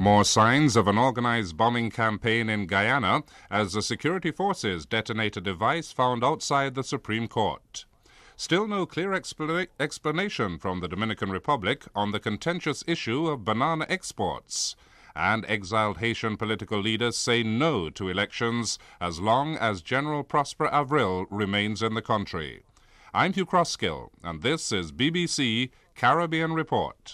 More signs of an organized bombing campaign in Guyana as the security forces detonate a device found outside the Supreme Court. Still no clear explanation from the Dominican Republic on the contentious issue of banana exports. And exiled Haitian political leaders say no to elections as long as General Prosper Avril remains in the country. I'm Hugh Crosskill, and this is BBC Caribbean Report.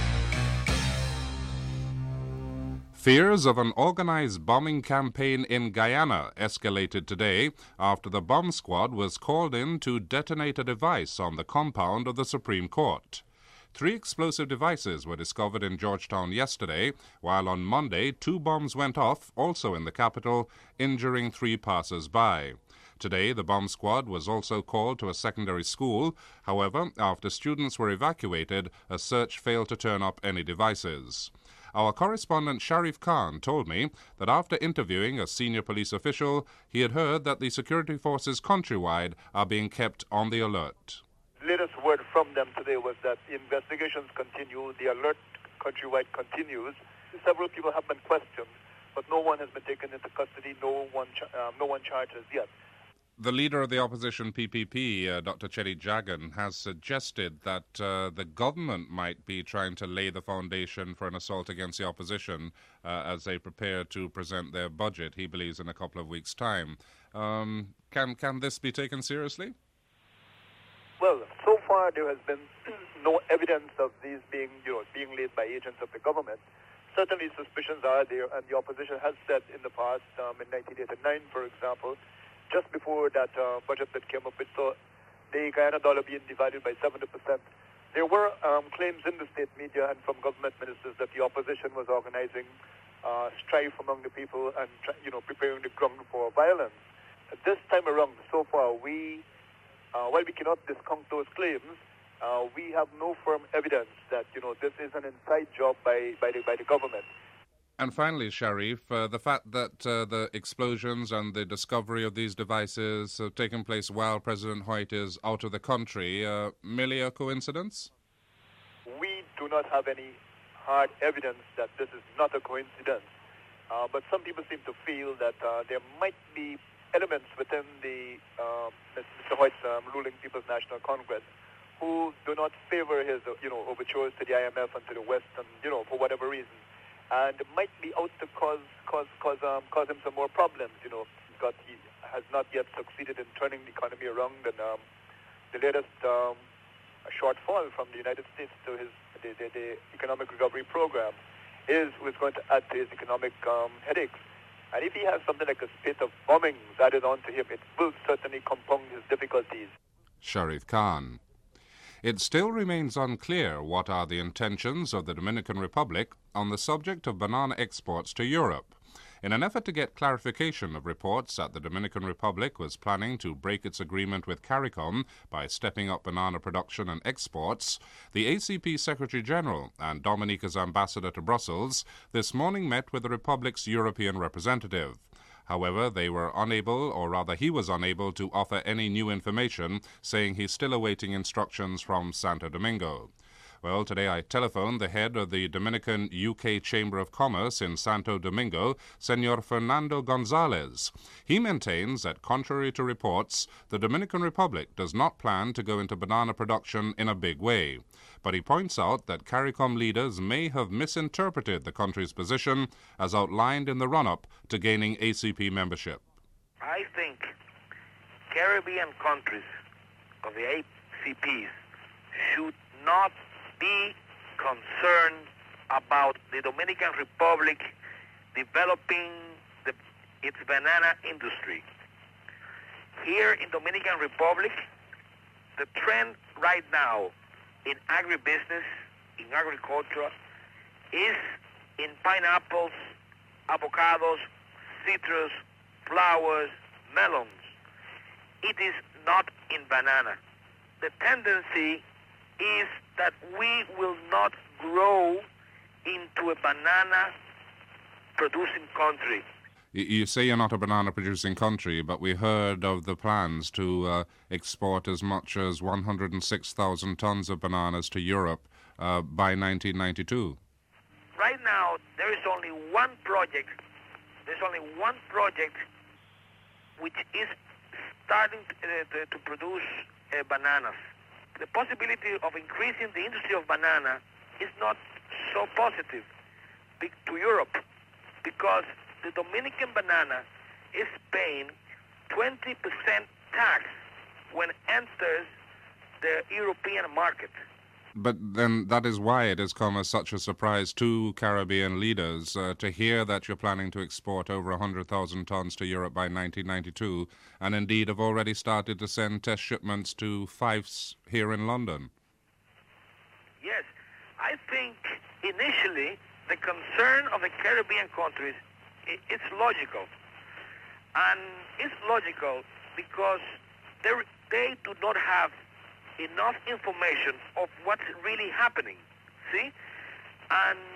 Fears of an organized bombing campaign in Guyana escalated today after the bomb squad was called in to detonate a device on the compound of the Supreme Court. 3 explosive devices were discovered in Georgetown yesterday, while on Monday 2 bombs went off, also in the capital, injuring 3 passers-by. Today, the bomb squad was also called to a secondary school. However, after students were evacuated, a search failed to turn up any devices. Our correspondent Sharif Khan told me that after interviewing a senior police official, he had heard that the security forces countrywide are being kept on the alert. The latest word from them today was that the investigations continue, the alert countrywide continues. Several people have been questioned, but no one has been taken into custody, no one charged as yet. The leader of the opposition PPP, Dr. Chetty Jagan, has suggested that the government might be trying to lay the foundation for an assault against the opposition as they prepare to present their budget, he believes, in a couple of weeks' time. Can this be taken seriously? Well, so far there has been no evidence of these being laid by agents of the government. Certainly suspicions are there, and the opposition has said in the past, in 1989, for example, just before that budget that came up with, so the Guyana dollar being devalued by 70%, there were claims in the state media and from government ministers that the opposition was organizing strife among the people and preparing the ground for violence. This time around, so far, while we cannot discount those claims, we have no firm evidence that this is an inside job by the government. And finally, Sharif, the fact that the explosions and the discovery of these devices have taken place while President Hoyt is out of the country, merely a coincidence? We do not have any hard evidence that this is not a coincidence. But some people seem to feel that there might be elements within the Mr. Hoyt's ruling People's National Congress who do not favor his overtures to the IMF and to the West, and for whatever reason. And might be out to cause him some more problems, because he has not yet succeeded in turning the economy around. And the latest shortfall from the United States to the economic recovery program was going to add to his economic headaches. And if he has something like a spate of bombings added on to him, it will certainly compound his difficulties. Sharif Khan. It still remains unclear what are the intentions of the Dominican Republic on the subject of banana exports to Europe. In an effort to get clarification of reports that the Dominican Republic was planning to break its agreement with CARICOM by stepping up banana production and exports, the ACP Secretary General and Dominica's ambassador to Brussels this morning met with the Republic's European representative. However, they were unable, or rather he was unable, to offer any new information, saying he's still awaiting instructions from Santo Domingo. Well, today I telephoned the head of the Dominican UK Chamber of Commerce in Santo Domingo, Senor Fernando Gonzalez. He maintains that, contrary to reports, the Dominican Republic does not plan to go into banana production in a big way. But he points out that CARICOM leaders may have misinterpreted the country's position as outlined in the run-up to gaining ACP membership. I think Caribbean countries of the ACPs should not be concerned about the Dominican Republic developing its banana industry. Here in Dominican Republic, the trend right now in agribusiness, in agriculture, is in pineapples, avocados, citrus, flowers, melons. It is not in banana. The tendency is that we will not grow into a banana-producing country. You say you're not a banana-producing country, but we heard of the plans to export as much as 106,000 tons of bananas to Europe by 1992. right now there is only one project. There's only one project which is starting to produce bananas. The possibility of increasing the industry of banana is not so positive to Europe, because the Dominican banana is paying 20% tax when it enters the European market. But then that is why it has come as such a surprise to Caribbean leaders to hear that you're planning to export over 100,000 tons to Europe by 1992, and indeed have already started to send test shipments to Fifes here in London. Yes, I think initially the concern of the Caribbean countries, it's logical. And it's logical because they do not have enough information of what's really happening. See? And